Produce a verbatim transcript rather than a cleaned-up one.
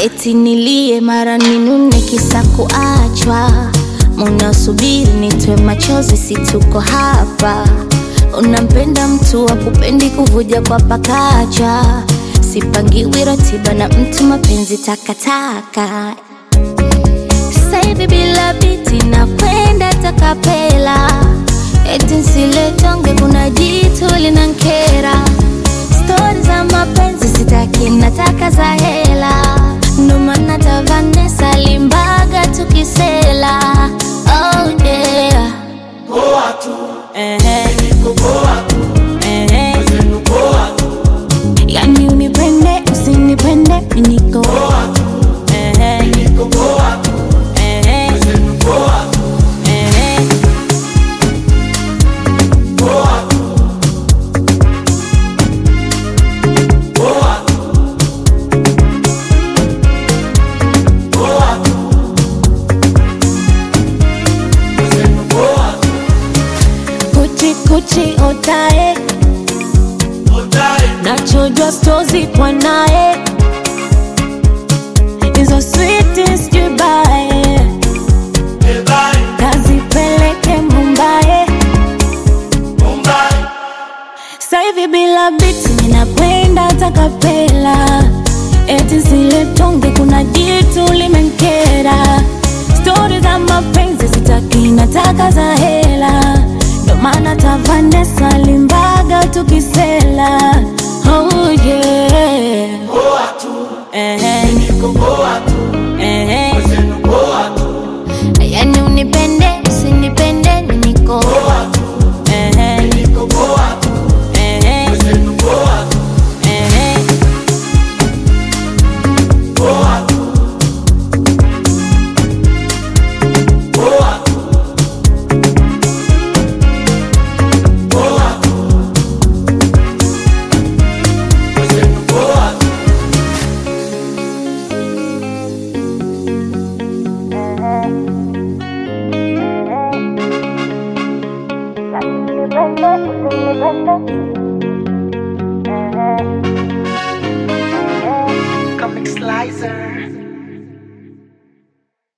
eti nilie mara ninune kisa kuachwa. Munasubiri nitwe machozi, si tuko hapa. Unampenda mtu wa kupendi kuvuja kwa pakacha. Sipangiwi ratiba na mtu, mapenzi takataka. Saivi bila biti na kwenda takapela. Eti nsile tonge kuna jitu linankera. Story za mapenzi sitaki, nataka za hela. Ndo maana ta Vanessa Limbaga tukisela. Oh yeah. Poa tu, eh, niko poa tu, eh, wezenu poa tu, yani unipende usinipende niko poa tu, eh, niko poa tu, eh, wezenu poa tu, eh, poa tu, poa tu, poa tu, wezenu poa tu, kuchi kuchi otae. otae, Nachojua stozi kwa nae. Izo sweetest jubae. ebae, Kazi peleke Mumbai. Mumbai, Saivi bila biti ninakwenda takapela. Eti zile tonge kuna jitu limenkera. Story za mapenzi sitaki, nataka za hela. Ndo maana ta Vanessa Limbaga tukisela. Oh yeah. poa tu, Eh, niko poa tu, eh, wezenu poa tu, yani unipende usinipende niko poa tu, eh, niko poa tu, eh, wezenu poa tu, eh, poa tu, poa tu, poa tu, wezenu poa tu, Comic Slicer.